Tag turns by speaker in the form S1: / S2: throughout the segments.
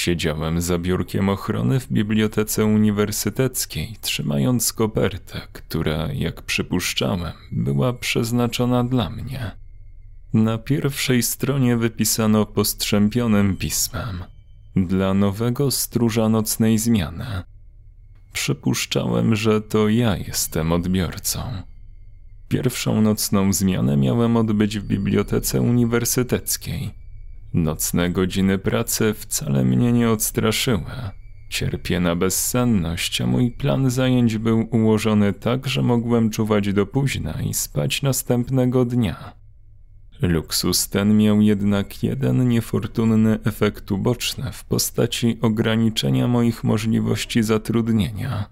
S1: Siedziałem za biurkiem ochrony w bibliotece uniwersyteckiej, trzymając kopertę, która, jak przypuszczałem, była przeznaczona dla mnie. Na pierwszej stronie wypisano postrzępionym pismem: dla nowego stróża nocnej zmiany. Przypuszczałem, że to ja jestem odbiorcą. Pierwszą nocną zmianę miałem odbyć w bibliotece uniwersyteckiej. Nocne godziny pracy wcale mnie nie odstraszyły. Cierpię na bezsenność, a mój plan zajęć był ułożony tak, że mogłem czuwać do późna i spać następnego dnia. Luksus ten miał jednak jeden niefortunny efekt uboczny w postaci ograniczenia moich możliwości zatrudnienia.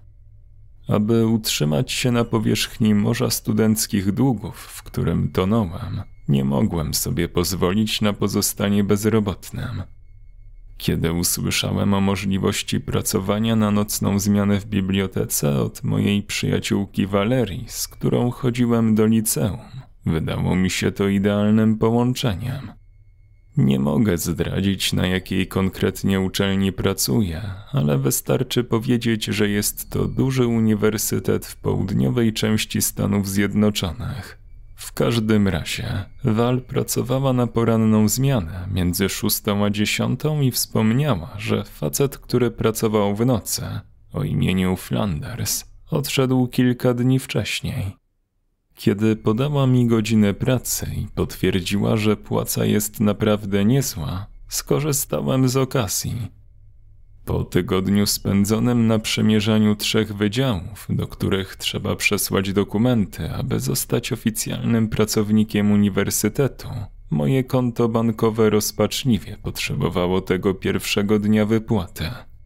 S1: Aby utrzymać się na powierzchni morza studenckich długów, w którym tonąłem, nie mogłem sobie pozwolić na pozostanie bezrobotnym. Kiedy usłyszałem o możliwości pracowania na nocną zmianę w bibliotece od mojej przyjaciółki Walerii, z którą chodziłem do liceum, wydało mi się to idealnym połączeniem. Nie mogę zdradzić, na jakiej konkretnie uczelni pracuję, ale wystarczy powiedzieć, że jest to duży uniwersytet w południowej części Stanów Zjednoczonych. W każdym razie Val pracowała na poranną zmianę między 6 a 10 i wspomniała, że facet, który pracował w nocy, o imieniu Flanders, odszedł kilka dni wcześniej. Kiedy podała mi godzinę pracy i potwierdziła, że płaca jest naprawdę niezła, skorzystałem z okazji. Po tygodniu spędzonym na przemierzaniu 3 wydziałów, do których trzeba przesłać dokumenty, aby zostać oficjalnym pracownikiem uniwersytetu, moje konto bankowe rozpaczliwie potrzebowało tego pierwszego dnia wypłaty.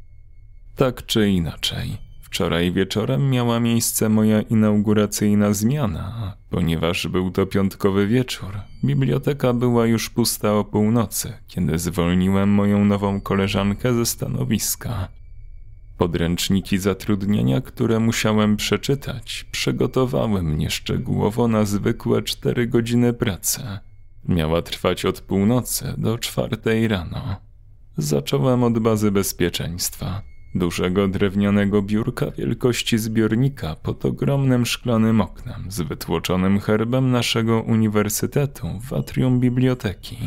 S1: Tak czy inaczej, wczoraj wieczorem miała miejsce moja inauguracyjna zmiana, ponieważ był to piątkowy wieczór. Biblioteka była już pusta o północy, kiedy zwolniłem moją nową koleżankę ze stanowiska. Podręczniki zatrudnienia, które musiałem przeczytać, przygotowały mnie szczegółowo na zwykłe 4 godziny pracy. Miała trwać od północy do 4 rano. Zacząłem od bazy bezpieczeństwa. Dużego drewnianego biurka wielkości zbiornika pod ogromnym szklanym oknem z wytłoczonym herbem naszego uniwersytetu w atrium biblioteki.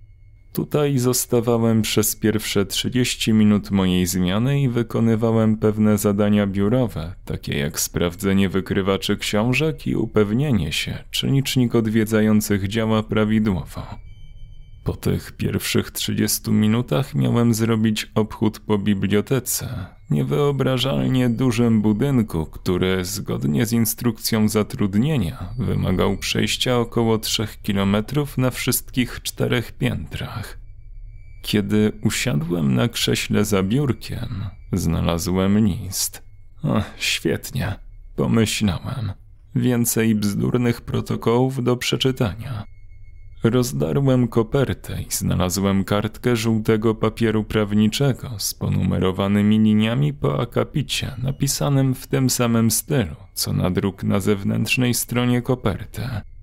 S1: Tutaj zostawałem przez pierwsze 30 minut mojej zmiany i wykonywałem pewne zadania biurowe, takie jak sprawdzenie wykrywaczy książek i upewnienie się, czy licznik odwiedzających działa prawidłowo. Po tych pierwszych 30 minutach miałem zrobić obchód po bibliotece, niewyobrażalnie dużym budynku, który zgodnie z instrukcją zatrudnienia wymagał przejścia około 3 kilometrów na wszystkich 4 piętrach. Kiedy usiadłem na krześle za biurkiem, znalazłem list. Świetnie, pomyślałem. Więcej bzdurnych protokołów do przeczytania. Rozdarłem kopertę i znalazłem kartkę żółtego papieru prawniczego z ponumerowanymi liniami po akapicie, napisanym w tym samym stylu, co nadruk na zewnętrznej stronie koperty.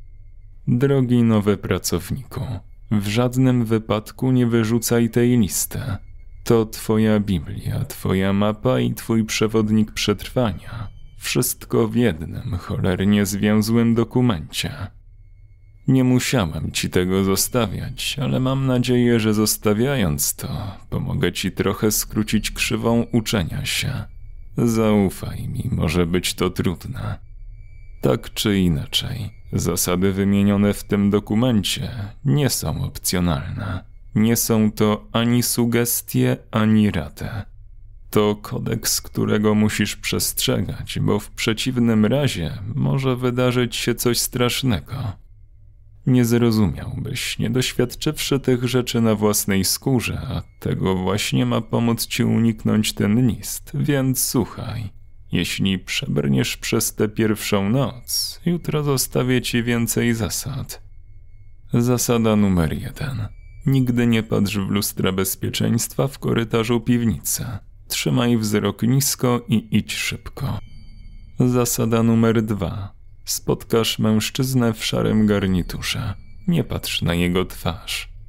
S1: Drogi nowy pracowniku, w żadnym wypadku nie wyrzucaj tej listy. To twoja Biblia, twoja mapa i twój przewodnik przetrwania. Wszystko w jednym, cholernie zwięzłym dokumencie. Nie musiałem ci tego zostawiać, ale mam nadzieję, że zostawiając to, pomogę ci trochę skrócić krzywą uczenia się. Zaufaj mi, może być to trudne. Tak czy inaczej, zasady wymienione w tym dokumencie nie są opcjonalne. Nie są to ani sugestie, ani rady. To kodeks, którego musisz przestrzegać, bo w przeciwnym razie może wydarzyć się coś strasznego. Nie zrozumiałbyś, nie doświadczywszy tych rzeczy na własnej skórze, a tego właśnie ma pomóc ci uniknąć ten list, więc słuchaj. Jeśli przebrniesz przez tę pierwszą noc, jutro zostawię ci więcej zasad. Zasada numer 1. Nigdy nie patrz w lustra bezpieczeństwa w korytarzu piwnicy. Trzymaj wzrok nisko i idź szybko. Zasada numer 2. Spotkasz mężczyznę w szarym garniturze. Nie patrz na jego twarz.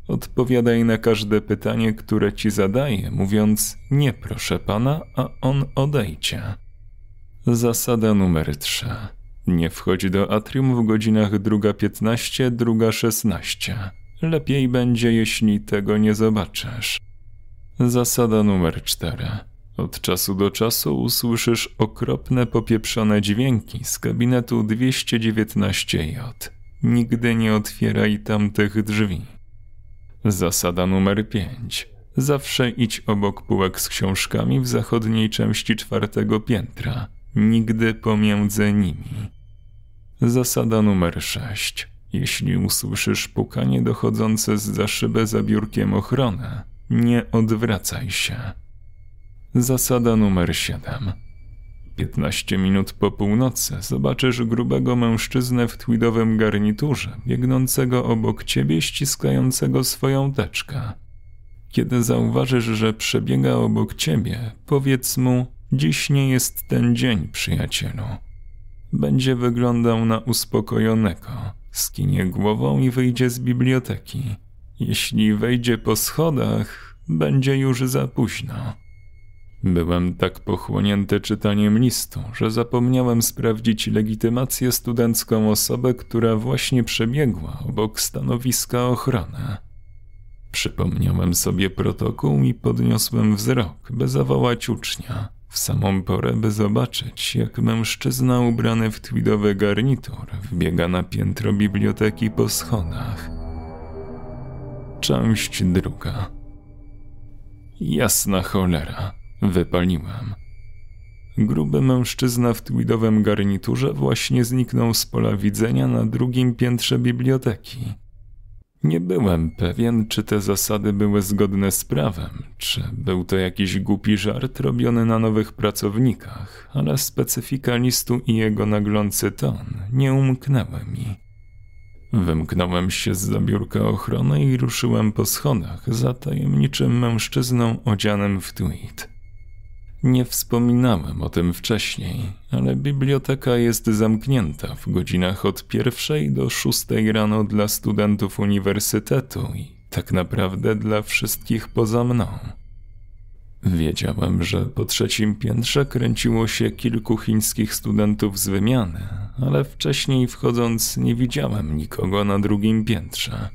S1: Odpowiadaj na każde pytanie, które ci zadaję, mówiąc nie proszę pana, a on odejdzie. Zasada numer 3. Nie wchodź do atrium w godzinach 2:15, 2:16. Lepiej będzie, jeśli tego nie zobaczysz. Zasada numer 4. Od czasu do czasu usłyszysz okropne, popieprzone dźwięki z gabinetu 219J. Nigdy nie otwieraj tamtych drzwi. Zasada numer 5. Zawsze idź obok półek z książkami w zachodniej części 4. piętra. Nigdy pomiędzy nimi. Zasada numer 6. Jeśli usłyszysz pukanie dochodzące zza szyby za biurkiem ochrony, nie odwracaj się. Zasada numer 7. 15 minut po północy zobaczysz grubego mężczyznę w tweedowym garniturze, biegnącego obok ciebie, ściskającego swoją teczkę. Kiedy zauważysz, że przebiega obok ciebie, powiedz mu: dziś nie jest ten dzień, przyjacielu. Będzie wyglądał na uspokojonego, skinie głową i wyjdzie z biblioteki. Jeśli wejdzie po schodach, będzie już za późno. Byłem tak pochłonięty czytaniem listu, że zapomniałem sprawdzić legitymację studencką osobę, która właśnie przebiegła obok stanowiska ochrony. Przypomniałem sobie protokół i podniosłem wzrok, by zawołać ucznia, w samą porę, by zobaczyć, jak mężczyzna ubrany w tweedowy garnitur wbiega na piętro biblioteki po schodach. Część 2. Jasna cholera, wypaliłem. Gruby mężczyzna w tweedowym garniturze właśnie zniknął z pola widzenia na 2. piętrze biblioteki. Nie byłem pewien, czy te zasady były zgodne z prawem, czy był to jakiś głupi żart robiony na nowych pracownikach, ale specyfika listu i jego naglący ton nie umknęły mi. Wymknąłem się zza biurka ochrony i ruszyłem po schodach za tajemniczym mężczyzną odzianym w tweed. Nie wspominałem o tym wcześniej, ale biblioteka jest zamknięta w godzinach od 1 do 6 rano dla studentów uniwersytetu i tak naprawdę dla wszystkich poza mną. Wiedziałem, że po 3. piętrze kręciło się kilku chińskich studentów z wymiany, ale wcześniej wchodząc nie widziałem nikogo na 2. piętrze.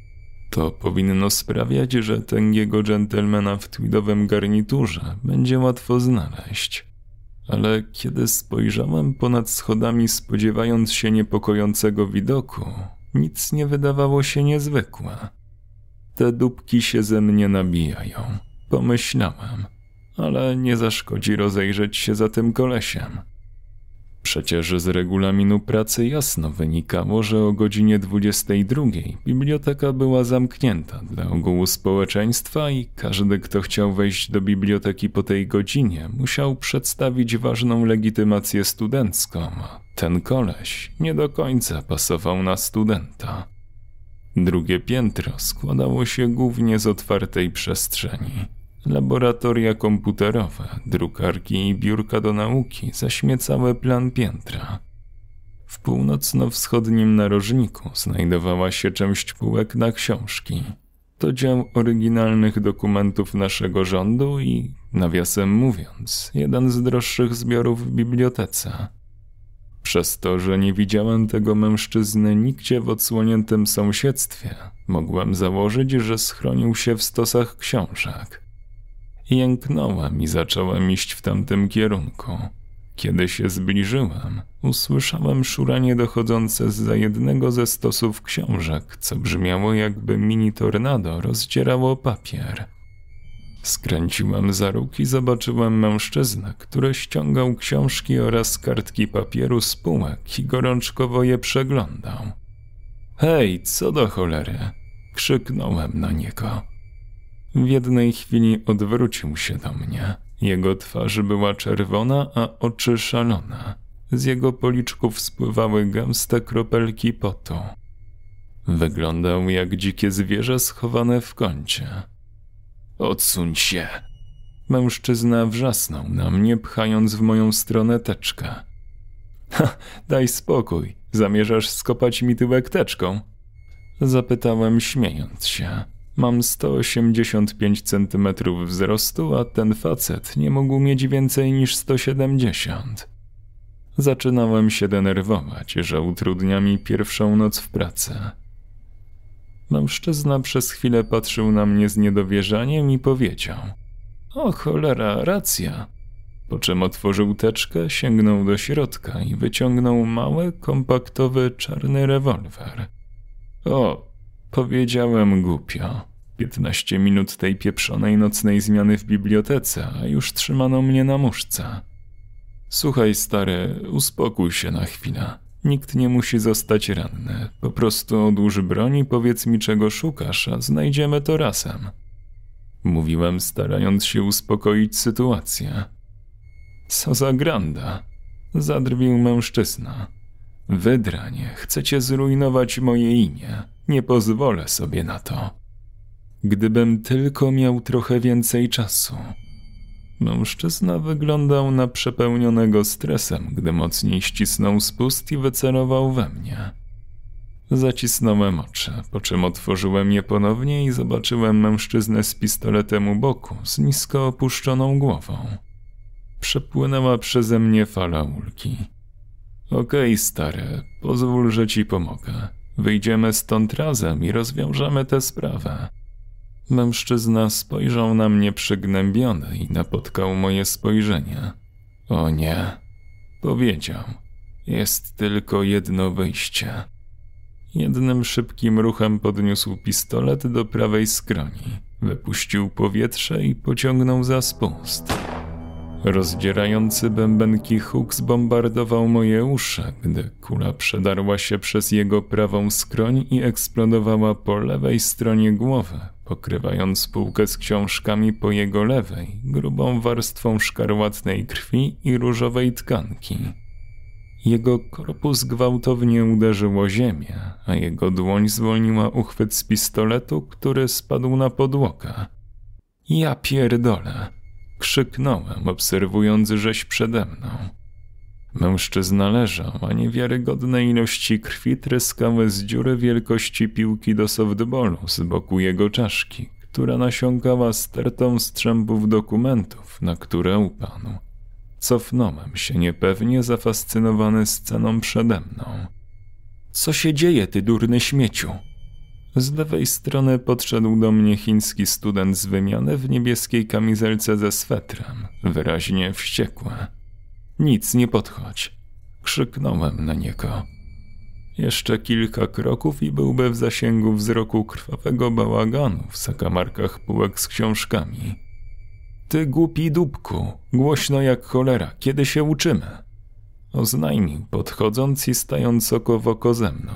S1: To powinno sprawiać, że tęgiego dżentelmena w tweedowym garniturze będzie łatwo znaleźć. Ale kiedy spojrzałem ponad schodami, spodziewając się niepokojącego widoku, nic nie wydawało się niezwykłe. Te dupki się ze mnie nabijają, pomyślałem, ale nie zaszkodzi rozejrzeć się za tym kolesiem. Przecież z regulaminu pracy jasno wynikało, że o godzinie 22 biblioteka była zamknięta dla ogółu społeczeństwa i każdy, kto chciał wejść do biblioteki po tej godzinie, musiał przedstawić ważną legitymację studencką. Ten koleś nie do końca pasował na studenta. 2. piętro składało się głównie z otwartej przestrzeni. Laboratoria komputerowe, drukarki i biurka do nauki zaśmiecały plan piętra. W północno-wschodnim narożniku znajdowała się część półek na książki. To dział oryginalnych dokumentów naszego rządu i, nawiasem mówiąc, jeden z droższych zbiorów w bibliotece. Przez to, że nie widziałem tego mężczyzny nigdzie w odsłoniętym sąsiedztwie, mogłem założyć, że schronił się w stosach książek. Jęknąłem i zacząłem iść w tamtym kierunku. Kiedy się zbliżyłem, usłyszałem szuranie dochodzące zza jednego ze stosów książek, co brzmiało, jakby mini tornado rozdzierało papier. Skręciłem za róg i zobaczyłem mężczyznę, który ściągał książki oraz kartki papieru z półek i gorączkowo je przeglądał. Hej, co do cholery? Krzyknąłem na niego. W jednej chwili odwrócił się do mnie. Jego twarz była czerwona, a oczy szalone. Z jego policzków spływały gęste kropelki potu. Wyglądał jak dzikie zwierzę schowane w kącie. Odsuń się! Mężczyzna wrzasnął na mnie, pchając w moją stronę teczkę. Ha, daj spokój, zamierzasz skopać mi tyłek teczką? Zapytałem, śmiejąc się. Mam 185 cm wzrostu, a ten facet nie mógł mieć więcej niż 170. Zaczynałem się denerwować, że utrudnia mi pierwszą noc w pracy. Mężczyzna przez chwilę patrzył na mnie z niedowierzaniem i powiedział: o cholera, racja. Po czym otworzył teczkę, sięgnął do środka i wyciągnął mały, kompaktowy, czarny rewolwer. O, powiedziałem głupio. 15 minut tej pieprzonej nocnej zmiany w bibliotece, a już trzymano mnie na muszce. Słuchaj, stary, uspokój się na chwilę. Nikt nie musi zostać ranny. Po prostu odłóż broń i powiedz mi, czego szukasz, a znajdziemy to razem. Mówiłem, starając się uspokoić sytuację. Co za granda, zadrwił mężczyzna. Wydranie, chcecie zrujnować moje imię. Nie pozwolę sobie na to. Gdybym tylko miał trochę więcej czasu. Mężczyzna wyglądał na przepełnionego stresem, gdy mocniej ścisnął spust i wycelował we mnie. Zacisnąłem oczy, po czym otworzyłem je ponownie i zobaczyłem mężczyznę z pistoletem u boku, z nisko opuszczoną głową. Przepłynęła przeze mnie fala ulgi. Okej, stary, pozwól, że ci pomogę. Wyjdziemy stąd razem i rozwiążemy tę sprawę. Mężczyzna spojrzał na mnie przygnębiony i napotkał moje spojrzenie. O nie, powiedział. Jest tylko jedno wyjście. Jednym szybkim ruchem podniósł pistolet do prawej skroni, wypuścił powietrze i pociągnął za spust. Rozdzierający bębenki huk zbombardował moje uszy, gdy kula przedarła się przez jego prawą skroń i eksplodowała po lewej stronie głowy, pokrywając półkę z książkami po jego lewej, grubą warstwą szkarłatnej krwi i różowej tkanki. Jego korpus gwałtownie uderzył o ziemię, a jego dłoń zwolniła uchwyt z pistoletu, który spadł na podłogę. Ja pierdolę! Krzyknąłem, obserwując rzeź przede mną. Mężczyzna leżał, a niewiarygodne ilości krwi tryskały z dziury wielkości piłki do softballu z boku jego czaszki, która nasiąkała stertą strzępów dokumentów, na które upadł. Cofnąłem się niepewnie, zafascynowany sceną przede mną. Co się dzieje, ty durny śmieciu? Z lewej strony podszedł do mnie chiński student z wymiany w niebieskiej kamizelce ze swetrem, wyraźnie wściekły. Nic, nie podchodź. Krzyknąłem na niego. Jeszcze kilka kroków i byłby w zasięgu wzroku krwawego bałaganu w zakamarkach półek z książkami. Ty głupi dupku, głośno jak cholera, kiedy się uczymy? Oznajmił, podchodząc i stając oko w oko ze mną.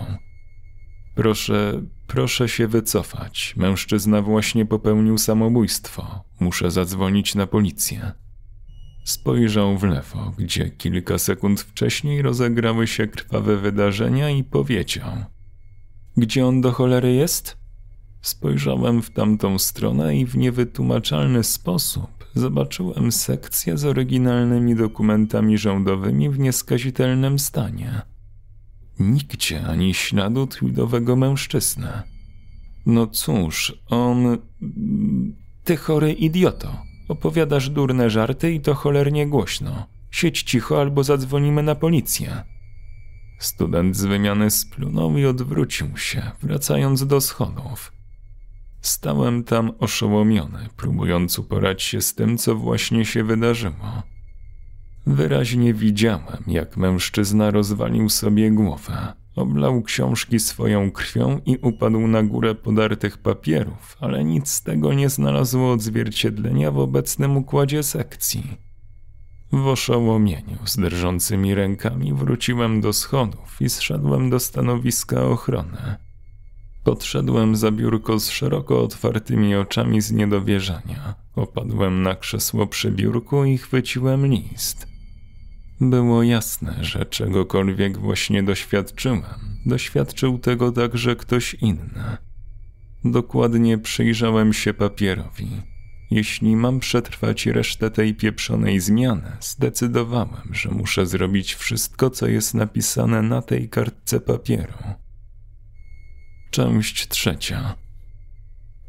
S1: Proszę się wycofać. Mężczyzna właśnie popełnił samobójstwo. Muszę zadzwonić na policję. Spojrzał w lewo, gdzie kilka sekund wcześniej rozegrały się krwawe wydarzenia i powiedział. Gdzie on do cholery jest? Spojrzałem w tamtą stronę i w niewytłumaczalny sposób zobaczyłem sekcję z oryginalnymi dokumentami rządowymi w nieskazitelnym stanie. Nigdzie ani śladu tweedowego mężczyzny. No cóż, on... Ty chory idioto. Opowiadasz durne żarty i to cholernie głośno. Siedź cicho albo zadzwonimy na policję. Student z wymiany splunął i odwrócił się, wracając do schodów. Stałem tam oszołomiony, próbując uporać się z tym, co właśnie się wydarzyło. Wyraźnie widziałem, jak mężczyzna rozwalił sobie głowę, oblał książki swoją krwią i upadł na górę podartych papierów, ale nic z tego nie znalazło odzwierciedlenia w obecnym układzie sekcji. W oszołomieniu, z drżącymi rękami wróciłem do schodów i zszedłem do stanowiska ochrony. Podszedłem za biurko z szeroko otwartymi oczami z niedowierzania. Opadłem na krzesło przy biurku i chwyciłem list. Było jasne, że czegokolwiek właśnie doświadczyłem, doświadczył tego także ktoś inny. Dokładnie przyjrzałem się papierowi. Jeśli mam przetrwać resztę tej pieprzonej zmiany, zdecydowałem, że muszę zrobić wszystko, co jest napisane na tej kartce papieru. Część 3.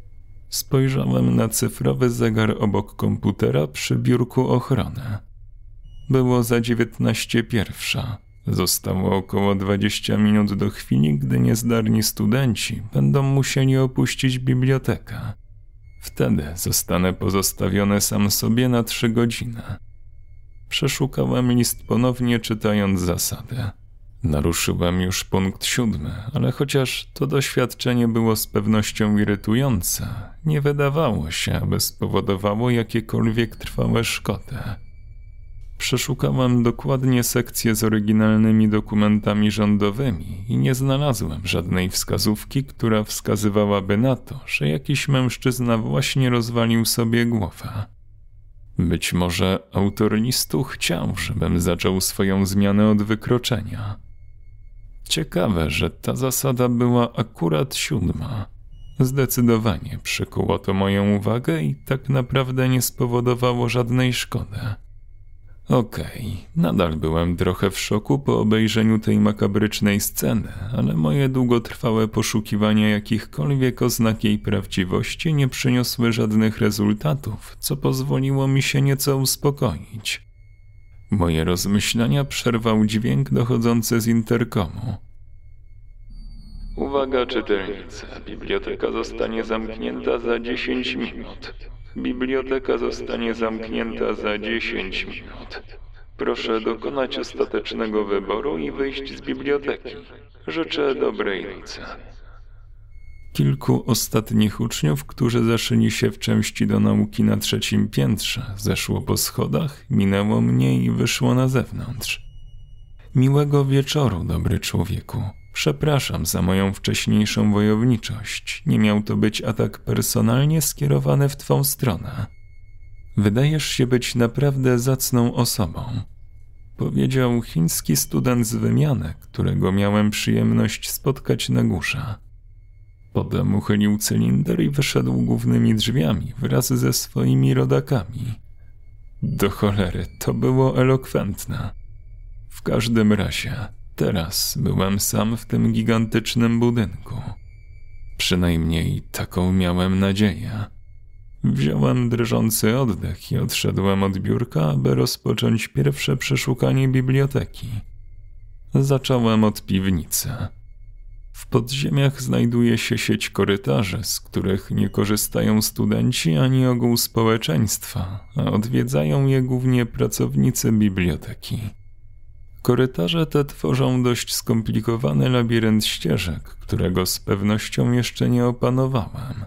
S1: Spojrzałem na cyfrowy zegar obok komputera przy biurku ochrony. Było za 19:01. Zostało około 20 minut do chwili, gdy niezdarni studenci będą musieli opuścić bibliotekę. Wtedy zostanę pozostawiony sam sobie na 3 godziny. Przeszukałem list ponownie, czytając zasady. Naruszyłem już punkt 7, ale chociaż to doświadczenie było z pewnością irytujące, nie wydawało się, aby spowodowało jakiekolwiek trwałe szkody. Przeszukałem dokładnie sekcję z oryginalnymi dokumentami rządowymi i nie znalazłem żadnej wskazówki, która wskazywałaby na to, że jakiś mężczyzna właśnie rozwalił sobie głowę. Być może autor listu chciał, żebym zaczął swoją zmianę od wykroczenia. Ciekawe, że ta zasada była akurat 7. Zdecydowanie przykuło to moją uwagę i tak naprawdę nie spowodowało żadnej szkody. Okej, nadal byłem trochę w szoku po obejrzeniu tej makabrycznej sceny, ale moje długotrwałe poszukiwania jakichkolwiek oznak jej prawdziwości nie przyniosły żadnych rezultatów, co pozwoliło mi się nieco uspokoić. Moje rozmyślania przerwał dźwięk dochodzący z interkomu. Uwaga czytelnicy, biblioteka zostanie zamknięta za 10 minut. Biblioteka zostanie zamknięta za 10 minut. Proszę dokonać ostatecznego wyboru i wyjść z biblioteki. Życzę dobrej nocy. Kilku ostatnich uczniów, którzy zaszyli się w części do nauki na 3. piętrze, zeszło po schodach, minęło mnie i wyszło na zewnątrz. Miłego wieczoru, dobry człowieku. Przepraszam za moją wcześniejszą wojowniczość. Nie miał to być atak personalnie skierowany w twą stronę. Wydajesz się być naprawdę zacną osobą, powiedział chiński student z wymiany, którego miałem przyjemność spotkać na górze. Potem uchylił cylinder i wyszedł głównymi drzwiami wraz ze swoimi rodakami. Do cholery, to było elokwentne. W każdym razie, teraz byłem sam w tym gigantycznym budynku. Przynajmniej taką miałem nadzieję. Wziąłem drżący oddech i odszedłem od biurka, aby rozpocząć pierwsze przeszukanie biblioteki. Zacząłem od piwnicy. W podziemiach znajduje się sieć korytarzy, z których nie korzystają studenci ani ogół społeczeństwa, a odwiedzają je głównie pracownicy biblioteki. Korytarze te tworzą dość skomplikowany labirynt ścieżek, którego z pewnością jeszcze nie opanowałem.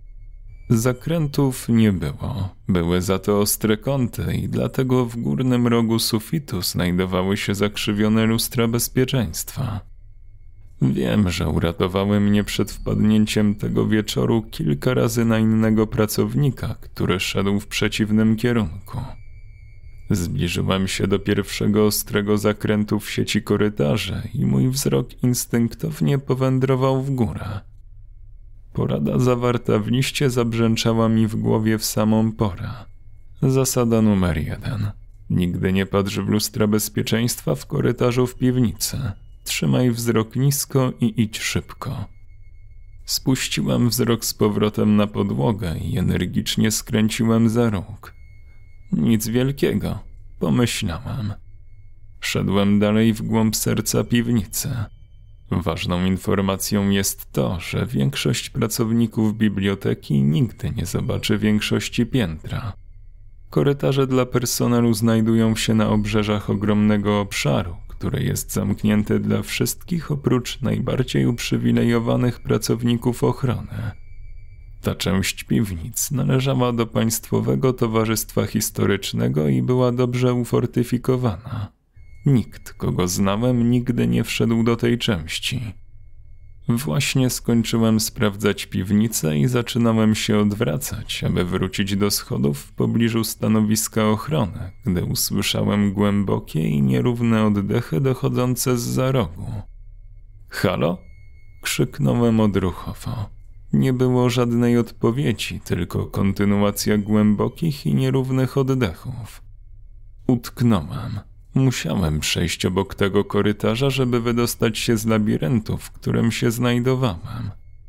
S1: Zakrętów nie było, były za to ostre kąty i dlatego w górnym rogu sufitu znajdowały się zakrzywione lustra bezpieczeństwa. Wiem, że uratowały mnie przed wpadnięciem tego wieczoru kilka razy na innego pracownika, który szedł w przeciwnym kierunku. Zbliżyłem się do pierwszego ostrego zakrętu w sieci korytarzy i mój wzrok instynktownie powędrował w górę. Porada zawarta w liście zabrzęczała mi w głowie w samą porę. Zasada numer 1. Nigdy nie patrz w lustra bezpieczeństwa w korytarzu w piwnicy. Trzymaj wzrok nisko i idź szybko. Spuściłem wzrok z powrotem na podłogę i energicznie skręciłem za róg. Nic wielkiego, pomyślałem. Szedłem dalej w głąb serca piwnicy. Ważną informacją jest to, że większość pracowników biblioteki nigdy nie zobaczy większości piętra. Korytarze dla personelu znajdują się na obrzeżach ogromnego obszaru, który jest zamknięty dla wszystkich oprócz najbardziej uprzywilejowanych pracowników ochrony. Ta część piwnic należała do Państwowego Towarzystwa Historycznego i była dobrze ufortyfikowana. Nikt, kogo znałem, nigdy nie wszedł do tej części. Właśnie skończyłem sprawdzać piwnicę i zaczynałem się odwracać, aby wrócić do schodów w pobliżu stanowiska ochrony, gdy usłyszałem głębokie i nierówne oddechy dochodzące zza rogu. Halo? Krzyknąłem odruchowo. Nie było żadnej odpowiedzi, tylko kontynuacja głębokich i nierównych oddechów. Utknąłem. Musiałem przejść obok tego korytarza, żeby wydostać się z labiryntu, w którym się znajdowałem.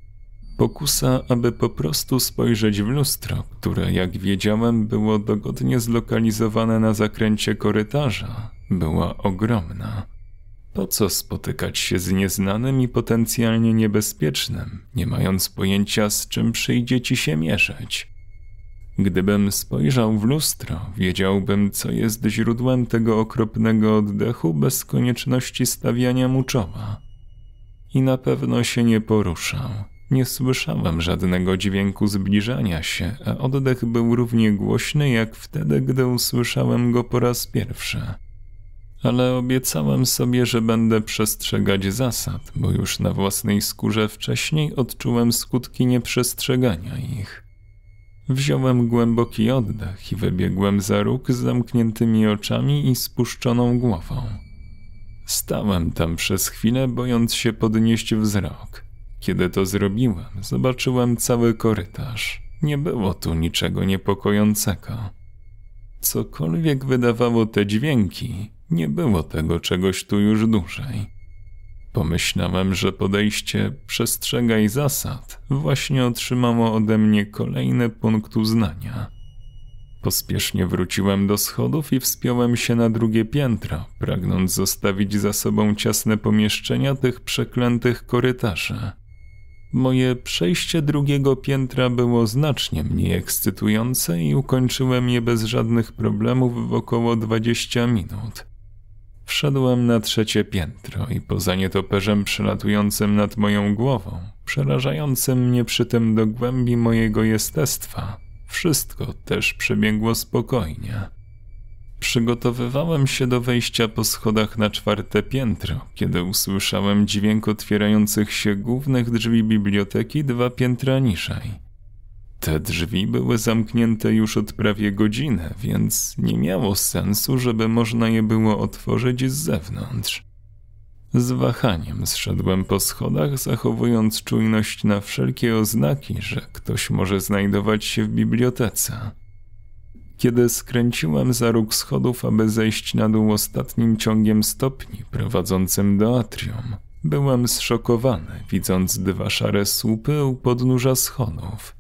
S1: Pokusa, aby po prostu spojrzeć w lustro, które, jak wiedziałem, było dogodnie zlokalizowane na zakręcie korytarza, była ogromna. Po co spotykać się z nieznanym i potencjalnie niebezpiecznym, nie mając pojęcia, z czym przyjdzie ci się mierzyć? Gdybym spojrzał w lustro, wiedziałbym, co jest źródłem tego okropnego oddechu bez konieczności stawiania mu czoła. I na pewno się nie poruszał. Nie słyszałem żadnego dźwięku zbliżania się, a oddech był równie głośny jak wtedy, gdy usłyszałem go po raz pierwszy. Ale obiecałem sobie, że będę przestrzegać zasad, bo już na własnej skórze wcześniej odczułem skutki nieprzestrzegania ich. Wziąłem głęboki oddech i wybiegłem za róg z zamkniętymi oczami i spuszczoną głową. Stałem tam przez chwilę, bojąc się podnieść wzrok. Kiedy to zrobiłem, zobaczyłem cały korytarz. Nie było tu niczego niepokojącego. Cokolwiek wydawało te dźwięki, nie było tego czegoś tu już dłużej. Pomyślałem, że podejście „przestrzegaj zasad” właśnie otrzymało ode mnie kolejny punkt uznania. Pospiesznie wróciłem do schodów i wspiąłem się na drugie piętro, pragnąc zostawić za sobą ciasne pomieszczenia tych przeklętych korytarzy. Moje przejście drugiego piętra było znacznie mniej ekscytujące i ukończyłem je bez żadnych problemów w około 20 minut. Wszedłem na trzecie piętro i poza nietoperzem przelatującym nad moją głową, przerażającym mnie przy tym do głębi mojego jestestwa, wszystko też przebiegło spokojnie. Przygotowywałem się do wejścia po schodach na czwarte piętro, kiedy usłyszałem dźwięk otwierających się głównych drzwi biblioteki 2 piętra niżej. Te drzwi były zamknięte już od prawie godziny, więc nie miało sensu, żeby można je było otworzyć z zewnątrz. Z wahaniem zszedłem po schodach, zachowując czujność na wszelkie oznaki, że ktoś może znajdować się w bibliotece. Kiedy skręciłem za róg schodów, aby zejść na dół ostatnim ciągiem stopni prowadzącym do atrium, byłem zszokowany, widząc 2 szare słupy u podnóża schodów.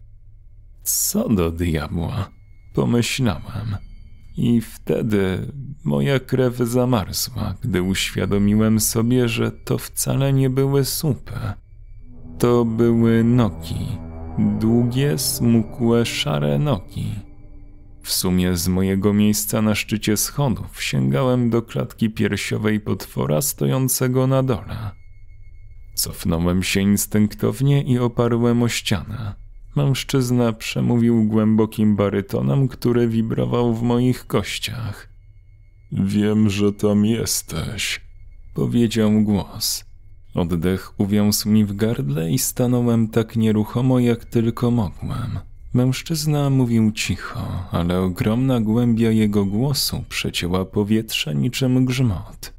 S1: Co do diabła, pomyślałem. I wtedy moja krew zamarzła, gdy uświadomiłem sobie, że to wcale nie były słupy. To były nogi. Długie, smukłe, szare nogi. W sumie z mojego miejsca na szczycie schodów sięgałem do klatki piersiowej potwora stojącego na dole. Cofnąłem się instynktownie i oparłem o ścianę. Mężczyzna przemówił głębokim barytonem, który wibrował w moich kościach. „Wiem, że tam jesteś”, powiedział głos. Oddech uwiązł mi w gardle i stanąłem tak nieruchomo, jak tylko mogłem. Mężczyzna mówił cicho, ale ogromna głębia jego głosu przecięła powietrze niczym grzmot.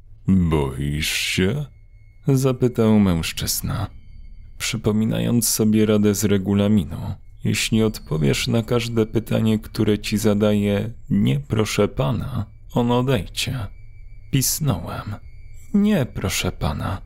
S1: „Boisz się?” zapytał mężczyzna. Przypominając sobie radę z regulaminu, jeśli odpowiesz na każde pytanie, które ci zadaje „nie, proszę pana”, on odejdzie. Pisnąłem. „Nie, proszę pana”.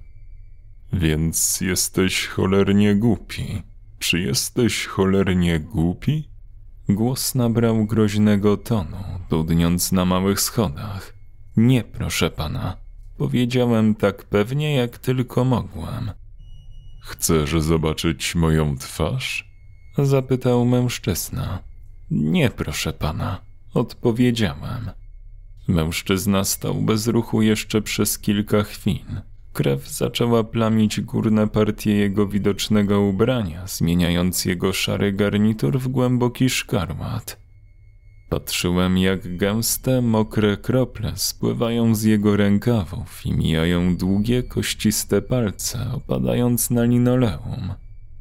S1: „Więc jesteś cholernie głupi. Czy jesteś cholernie głupi?” Głos nabrał groźnego tonu, dudniąc na małych schodach. „Nie, proszę pana”, powiedziałem tak pewnie, jak tylko mogłem. „Chcesz zobaczyć moją twarz?” zapytał mężczyzna. „Nie, proszę pana”, odpowiedziałem. Mężczyzna stał bez ruchu jeszcze przez kilka chwil. Krew zaczęła plamić górne partie jego widocznego ubrania, zmieniając jego szary garnitur w głęboki szkarłat. Patrzyłem, jak gęste, mokre krople spływają z jego rękawów i mijają długie, kościste palce, opadając na linoleum.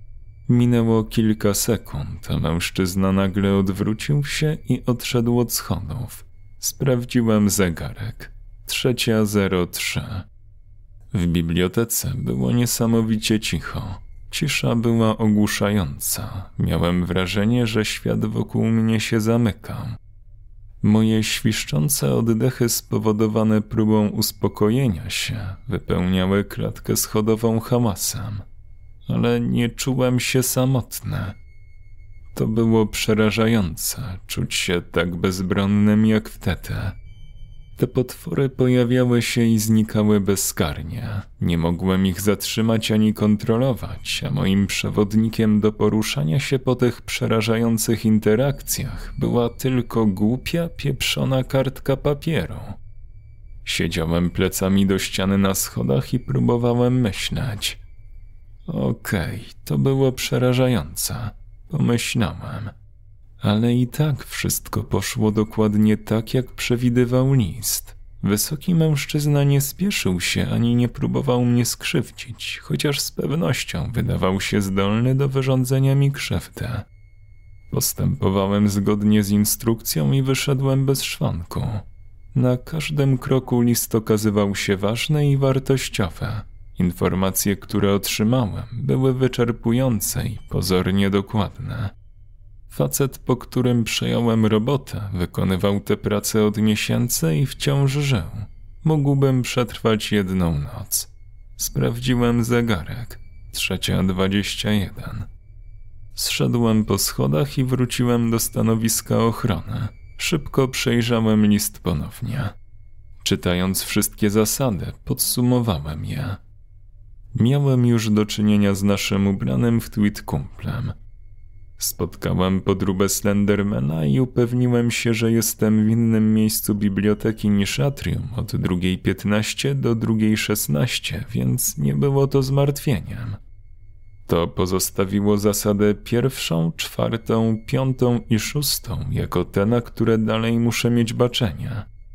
S1: Minęło kilka sekund, a mężczyzna nagle odwrócił się i odszedł od schodów. Sprawdziłem zegarek. 3:03. W bibliotece było niesamowicie cicho. Cisza była ogłuszająca. Miałem wrażenie, że świat wokół mnie się zamykał. Moje świszczące oddechy spowodowane próbą uspokojenia się wypełniały klatkę schodową hałasem. ale nie czułem się samotny. To było przerażające, czuć się tak bezbronnym jak wtedy. Te potwory pojawiały się i znikały bezkarnie. Nie mogłem ich zatrzymać ani kontrolować, a moim przewodnikiem do poruszania się po tych przerażających interakcjach była tylko głupia, pieprzona kartka papieru. Siedziałem plecami do ściany na schodach i próbowałem myśleć. Okej, to było przerażające, pomyślałem. Ale i tak wszystko poszło dokładnie tak, jak przewidywał list. Wysoki mężczyzna nie spieszył się ani nie próbował mnie skrzywdzić, chociaż z pewnością wydawał się zdolny do wyrządzenia mi krzywdy. Postępowałem zgodnie z instrukcją i wyszedłem bez szwanku. Na każdym kroku list okazywał się ważny i wartościowy. Informacje, które otrzymałem, były wyczerpujące i pozornie dokładne. Facet, po którym przejąłem robotę, wykonywał tę pracę od miesięcy i wciąż żył. Mógłbym przetrwać jedną noc. Sprawdziłem zegarek. 3:21. Zszedłem po schodach i wróciłem do stanowiska ochrony. Szybko przejrzałem list ponownie. Czytając wszystkie zasady, podsumowałem je. Miałem już do czynienia z naszym ubranym w tweed kumplem. Spotkałem podróbę Slendermana i upewniłem się, że jestem w innym miejscu biblioteki niż atrium od 2:15 do 2:16, więc nie było to zmartwieniem. To pozostawiło zasadę 1., 4., 5. i 6. jako te, na które dalej muszę mieć baczenie.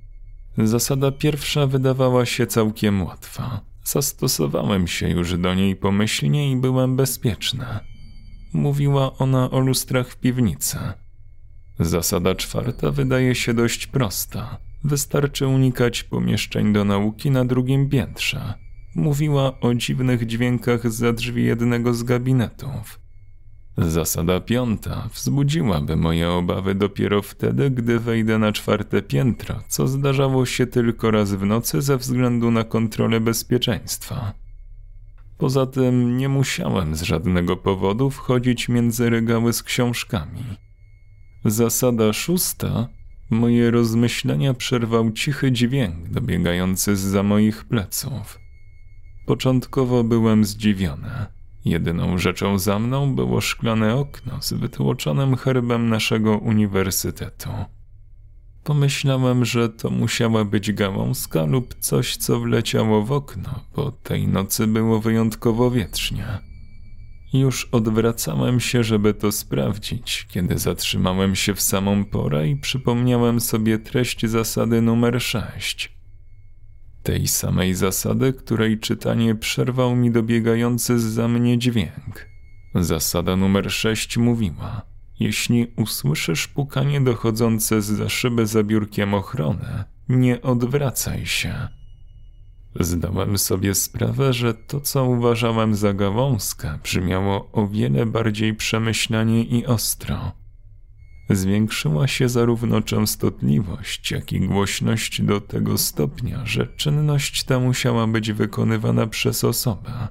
S1: Zasada 1. wydawała się całkiem łatwa. Zastosowałem się już do niej pomyślnie i byłem bezpieczny. Mówiła ona o lustrach w piwnicy. Zasada 4. wydaje się dość prosta. Wystarczy unikać pomieszczeń do nauki na 2. piętrze. Mówiła o dziwnych dźwiękach zza drzwi jednego z gabinetów. Zasada 5. wzbudziłaby moje obawy dopiero wtedy, gdy wejdę na 4. piętro, co zdarzało się tylko raz w nocy ze względu na kontrolę bezpieczeństwa. Poza tym nie musiałem z żadnego powodu wchodzić między regały z książkami. Zasada 6. Moje rozmyślenia przerwał cichy dźwięk dobiegający zza moich pleców. Początkowo byłem zdziwiony. Jedyną rzeczą za mną było szklane okno z wytłoczonym herbem naszego uniwersytetu. Pomyślałem, że to musiała być gałązka lub coś, co wleciało w okno, bo tej nocy było wyjątkowo wietrznie. Już odwracałem się, żeby to sprawdzić, kiedy zatrzymałem się w samą porę i przypomniałem sobie treść zasady numer 6. Tej samej zasady, której czytanie przerwał mi dobiegający zza mnie dźwięk. Zasada numer 6 mówiła: jeśli usłyszysz pukanie dochodzące zza szyby za biurkiem ochrony, nie odwracaj się. Zdałem sobie sprawę, że to, co uważałem za gałązkę, brzmiało o wiele bardziej przemyślanie i ostro. Zwiększyła się zarówno częstotliwość, jak i głośność do tego stopnia, że czynność ta musiała być wykonywana przez osobę.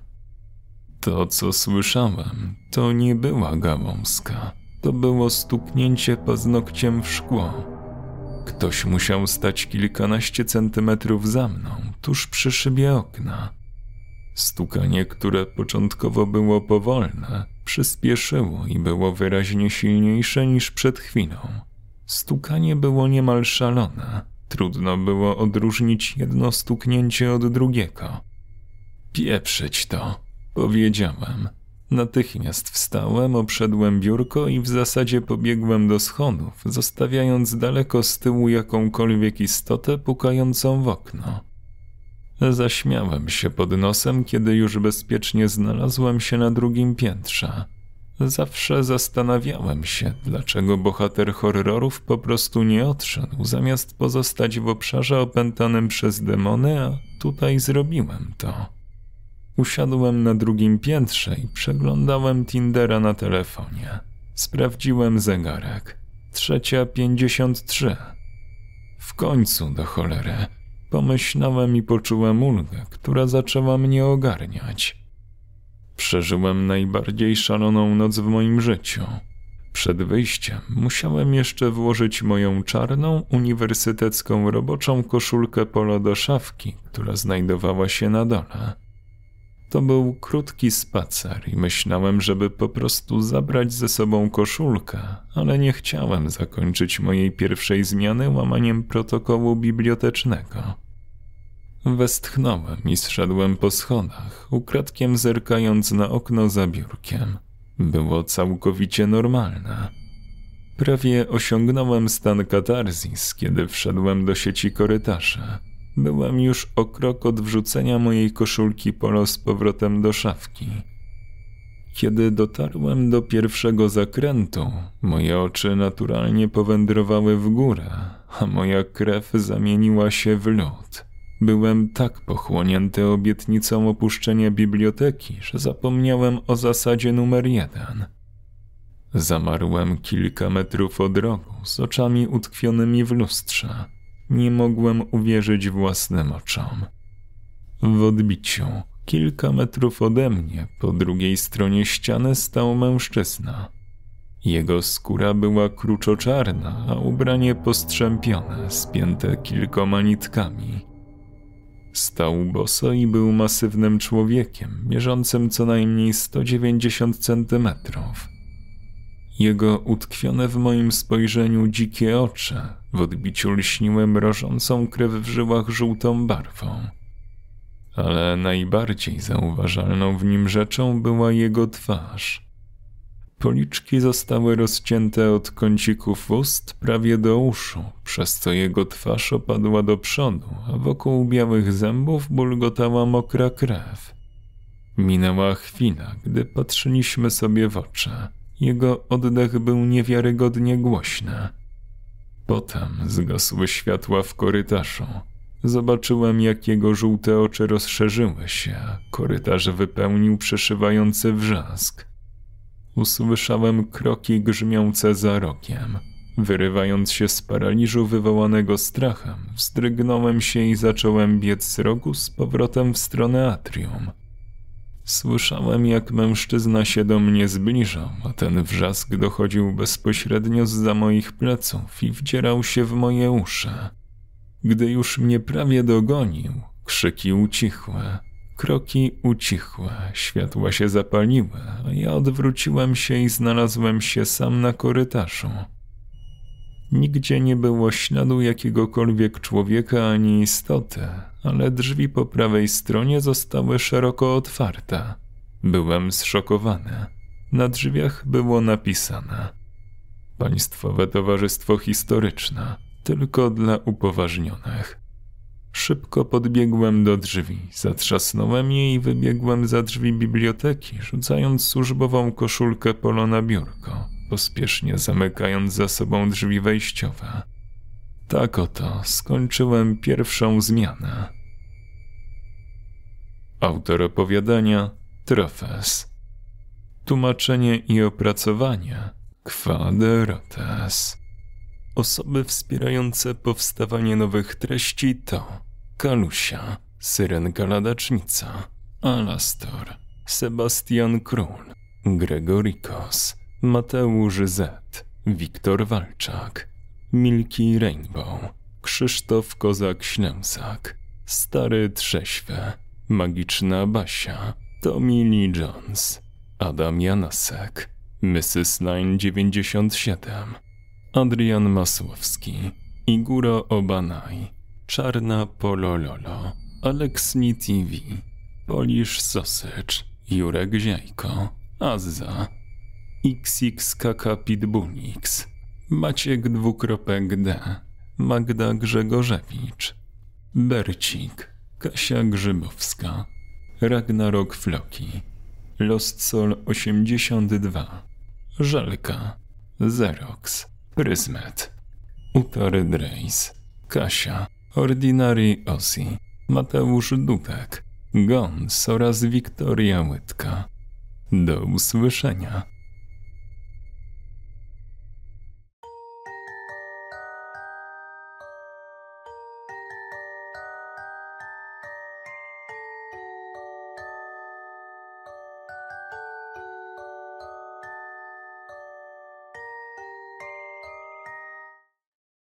S1: To, co słyszałem, to nie była gałązka. To było stuknięcie paznokciem w szkło. Ktoś musiał stać kilkanaście centymetrów za mną, tuż przy szybie okna. Stukanie, które początkowo było powolne, przyspieszyło i było wyraźnie silniejsze niż przed chwilą. Stukanie było niemal szalone. Trudno było odróżnić jedno stuknięcie od drugiego. Pieprzyć to, powiedziałem. Natychmiast wstałem, obszedłem biurko i w zasadzie pobiegłem do schodów, zostawiając daleko z tyłu jakąkolwiek istotę pukającą w okno. Zaśmiałem się pod nosem, kiedy już bezpiecznie znalazłem się na 2. piętrze. Zawsze zastanawiałem się, dlaczego bohater horrorów po prostu nie odszedł, zamiast pozostać w obszarze opętanym przez demony, a tutaj zrobiłem to. Usiadłem na 2. piętrze i przeglądałem Tindera na telefonie. Sprawdziłem zegarek. 3:53. W końcu, do cholery. Pomyślałem i poczułem ulgę, która zaczęła mnie ogarniać. Przeżyłem najbardziej szaloną noc w moim życiu. Przed wyjściem musiałem jeszcze włożyć moją czarną, uniwersytecką roboczą koszulkę polo do szafki, która znajdowała się na dole. To był krótki spacer i myślałem, żeby po prostu zabrać ze sobą koszulkę, ale nie chciałem zakończyć mojej pierwszej zmiany łamaniem protokołu bibliotecznego. Westchnąłem i zszedłem po schodach, ukradkiem zerkając na okno za biurkiem. Było całkowicie normalne. Prawie osiągnąłem stan katarzis, kiedy wszedłem do sieci korytarzy. Byłem już o krok od wrzucenia mojej koszulki polo z powrotem do szafki. Kiedy dotarłem do pierwszego zakrętu, moje oczy naturalnie powędrowały w górę, a moja krew zamieniła się w lód. Byłem tak pochłonięty obietnicą opuszczenia biblioteki, że zapomniałem o zasadzie numer 1. Zamarłem kilka metrów od rogu, z oczami utkwionymi w lustrze. Nie mogłem uwierzyć własnym oczom. W odbiciu, kilka metrów ode mnie, po drugiej stronie ściany stał mężczyzna. Jego skóra była kruczoczarna, a ubranie postrzępione, spięte kilkoma nitkami. Stał boso i był masywnym człowiekiem, mierzącym co najmniej 190 centymetrów. Jego utkwione w moim spojrzeniu dzikie oczy w odbiciu lśniły mrożącą krew w żyłach żółtą barwą. Ale najbardziej zauważalną w nim rzeczą była jego twarz. Policzki zostały rozcięte od kącików ust prawie do uszu, przez co jego twarz opadła do przodu, a wokół białych zębów bulgotała mokra krew. Minęła chwila, gdy patrzyliśmy sobie w oczy. Jego oddech był niewiarygodnie głośny. Potem zgasły światła w korytarzu. Zobaczyłem, jak jego żółte oczy rozszerzyły się, a korytarz wypełnił przeszywający wrzask. Usłyszałem kroki grzmiące za rogiem. Wyrywając się z paraliżu wywołanego strachem, wzdrygnąłem się i zacząłem biec z rogu z powrotem w stronę atrium. Słyszałem, jak mężczyzna się do mnie zbliżał, a ten wrzask dochodził bezpośrednio zza moich pleców i wdzierał się w moje uszy. Gdy już mnie prawie dogonił, krzyki ucichły, kroki ucichły, światła się zapaliły, a ja odwróciłem się i znalazłem się sam na korytarzu. Nigdzie nie było śladu jakiegokolwiek człowieka ani istoty, ale drzwi po prawej stronie zostały szeroko otwarte. Byłem zszokowany. Na drzwiach było napisane: Państwowe Towarzystwo Historyczne, tylko dla upoważnionych. Szybko podbiegłem do drzwi, zatrzasnąłem je i wybiegłem za drzwi biblioteki, rzucając służbową koszulkę polo na biurko, pospiesznie zamykając za sobą drzwi wejściowe. Tak oto skończyłem pierwszą zmianę. Autor opowiadania Trofes. Tłumaczenie i opracowanie Kwaderotes. Osoby wspierające powstawanie nowych treści to Kalusia, Syrenka Ladacznica, Alastor, Sebastian Król, Gregorikos, Mateusz Z, Wiktor Walczak, Milky Rainbow, Krzysztof Kozak-Ślęsak, Stary Trześwy, Magiczna Basia, Tommy Lee Jones, Adam Janasek, Mrs. 997, Adrian Masłowski, Iguro Obanaj, Czarna Polololo, Aleksni TV, Polish Sausage, Jurek Ziajko, Azza, XXKK Pitbullix, Maciek D, Magda Grzegorzewicz, Bercik, Kasia Grzybowska, Ragnarok Floki, Lost Soul 82, Żelka, Xerox, Pryzmet, Utary Drace, Kasia, Ordinary Ozzy, Mateusz Dudek, Gons oraz Wiktoria Łydka. Do usłyszenia.